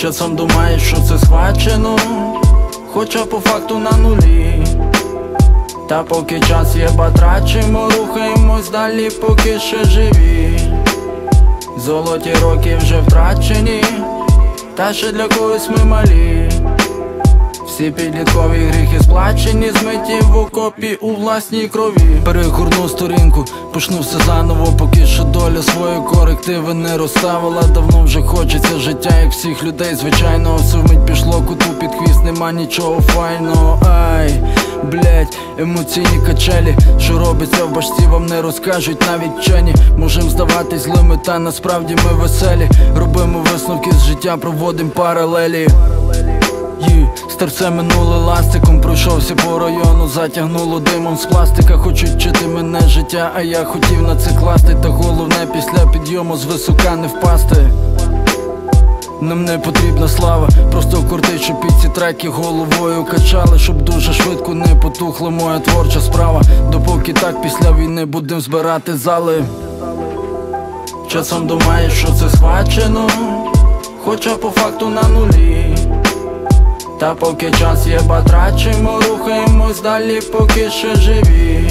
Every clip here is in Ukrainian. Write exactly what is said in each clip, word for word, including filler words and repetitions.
Часом думаєш, що це схвачено, хоча по факту на нулі. Та поки час є, батрачимо, рухаємось далі, поки ще живі. Золоті роки вже втрачені, та ще для когось ми малі. Всі підліткові гріхи сплачені, змиті в окопі у власній крові. Перегорну сторінку, почну все заново, поки що доля свої корективи не розставила. Давно вже хочеться життя, як всіх людей звичайного. Все вмить пішло куту під хвіст, нема нічого файного. Ай, блять, емоційні качелі, що робиться в башці, вам не розкажуть навіть вчені. Можем здаватись злими, та насправді ми веселі. Робимо висновки з життя, проводим паралелі. Старце минуле ластиком, пройшовся по району, затягнуло димом з пластика. Хочуть вчити мене життя, а я хотів на це класти. Та головне після підйому з висока не впасти. Нам не потрібна слава, просто кортить, щоб під ці треки головою качали. Щоб дуже швидко не потухла моя творча справа. Допоки так після війни будем збирати зали. Часом думаєш, що це схвачено, хоча по факту на нулі. Та поки час є, батрачимо, рухаємось далі, поки ще живі.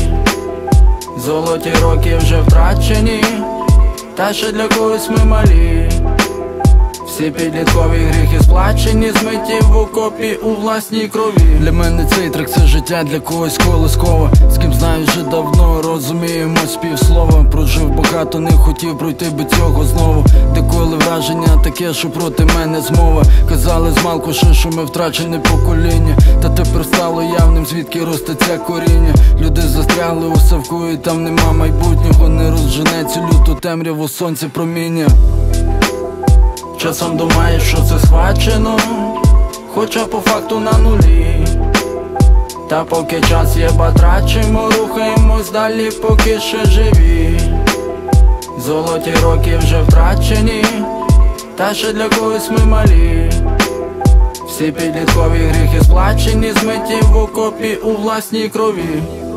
Золоті роки вже втрачені, та ще для когось ми малі. Всі підліткові гріхи сплачені, змиті в окопі у власній крові. Для мене цей трек це життя, для когось колискова. З ким знаю вже давно, розуміємо співслова. Прожив багато, не хотів пройти би цього знову. Деколи враження таке, що проти мене змова. Казали змалку ще, що ми втрачене покоління. Та тепер стало явним, звідки росте це коріння. Люди застрягли у совку і там нема майбутнього. Не розжене цю люту темряву сонце проміння. Часом думаєш, що це схвачено, хоча по факту на нулі. Та поки час є, батрачимо, рухаємось далі, поки ще живі. Золоті роки вже втрачені, та ще для когось ми малі. Всі підліткові гріхи сплачені, змиті в окопі у власній крові.